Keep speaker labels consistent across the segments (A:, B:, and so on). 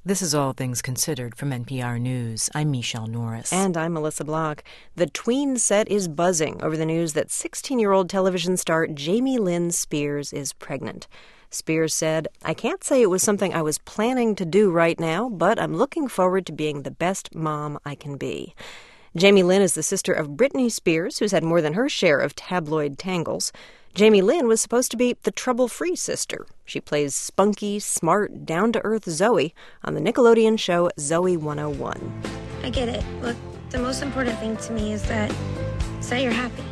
A: This is All Things Considered from NPR News. I'm Michelle Norris.
B: And I'm Melissa Block. The tween set is buzzing over the news that 16-year-old television star Jamie Lynn Spears is pregnant. Spears said, "I can't say it was something I was planning to do right now, but I'm looking forward to being the best mom I can be." Jamie Lynn is the sister of Britney Spears, who's had more than her share of tabloid tangles. Jamie Lynn was supposed to be the trouble-free sister. She plays spunky, smart, down-to-earth Zoe on the Nickelodeon show Zoe 101.
C: I get it. Look, the most important thing to me is that you're happy.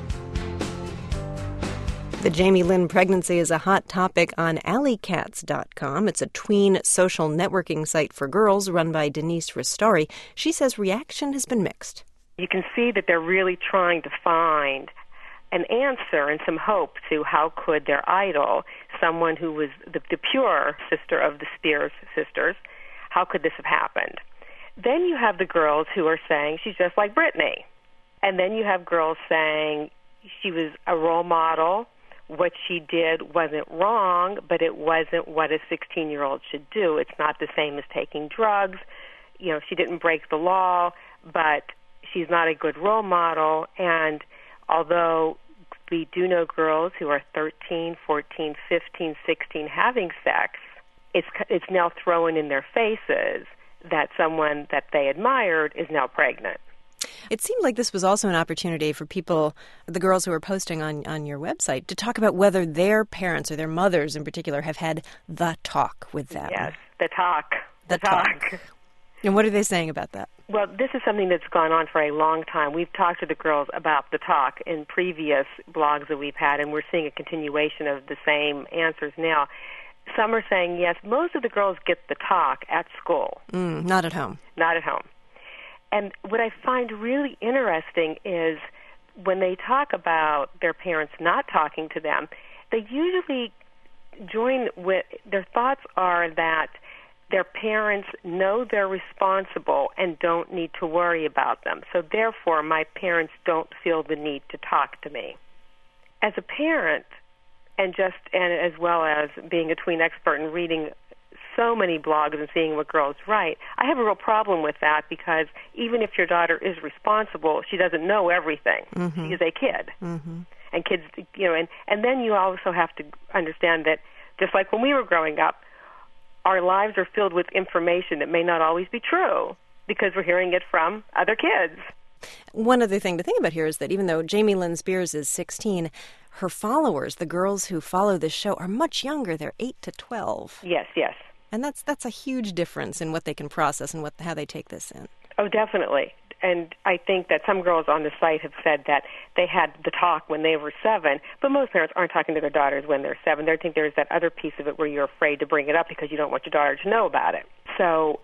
B: The Jamie Lynn pregnancy is a hot topic on AlleyCats.com. It's a tween social networking site for girls run by Denise Ristari. She says reaction has been mixed.
D: You can see that they're really trying to find an answer and some hope to how could their idol, someone who was the pure sister of the Spears sisters, how could this have happened? Then you have the girls who are saying she's just like Britney. And then you have girls saying she was a role model. What she did wasn't wrong, but it wasn't what a 16-year-old should do. It's not the same as taking drugs. You know, she didn't break the law, but she's not a good role model. And although we do know girls who are 13, 14, 15, 16 having sex, it's now thrown in their faces that someone that they admired is now pregnant.
B: It seemed like this was also an opportunity for people, the girls who were posting on your website, to talk about whether their parents or their mothers in particular have had the talk with them.
D: Yes, the talk.
B: The talk. And what are they saying about that?
D: Well, this is something that's gone on for a long time. We've talked to the girls about the talk in previous blogs that we've had, and we're seeing a continuation of the same answers now. Some are saying, yes, most of the girls get the talk at school.
B: Not at home.
D: Not at home. And what I find really interesting is when they talk about their parents not talking to them, they usually join with, their thoughts are that their parents know they're responsible and don't need to worry about them. So therefore, my parents don't feel the need to talk to me. As a parent, and as well as being a tween expert and reading so many blogs and seeing what girls write, I have a real problem with that because even if your daughter is responsible, she doesn't know everything. Mm-hmm. She is a kid. Mm-hmm. And kids, you know, and then you also have to understand that just like when we were growing up, our lives are filled with information that may not always be true because we're hearing it from other kids.
B: One other thing to think about here is that even though Jamie Lynn Spears is 16, her followers, the girls who follow this show, are much younger. They're 8 to 12.
D: Yes, yes.
B: And that's a huge difference in what they can process and how they take this in.
D: Oh, definitely. And I think that some girls on the site have said that they had the talk when they were 7, but most parents aren't talking to their daughters when they're 7. They think there's that other piece of it where you're afraid to bring it up because you don't want your daughter to know about it. So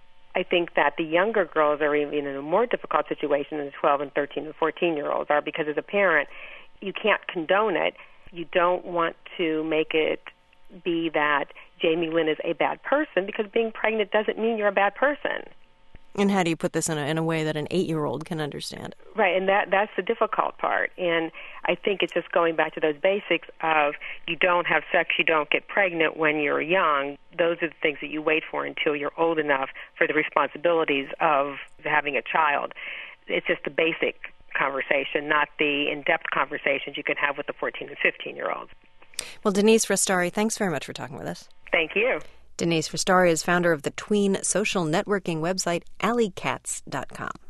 D: I think that the younger girls are even in a more difficult situation than the 12 and 13 and 14-year-olds are because as a parent, you can't condone it. You don't want to make it be that Jamie Lynn is a bad person because being pregnant doesn't mean you're a bad person.
B: And how do you put this in a way that an 8-year-old can understand?
D: Right, and that's the difficult part. And I think it's just going back to those basics of you don't have sex, you don't get pregnant when you're young. Those are the things that you wait for until you're old enough for the responsibilities of having a child. It's just the basic conversation, not the in-depth conversations you can have with the 14 and 15-year-olds.
B: Well, Denise Ristari, thanks very much for talking with us.
D: Thank you.
B: Denise Ristari is founder of the tween social networking website AlleyCats.com.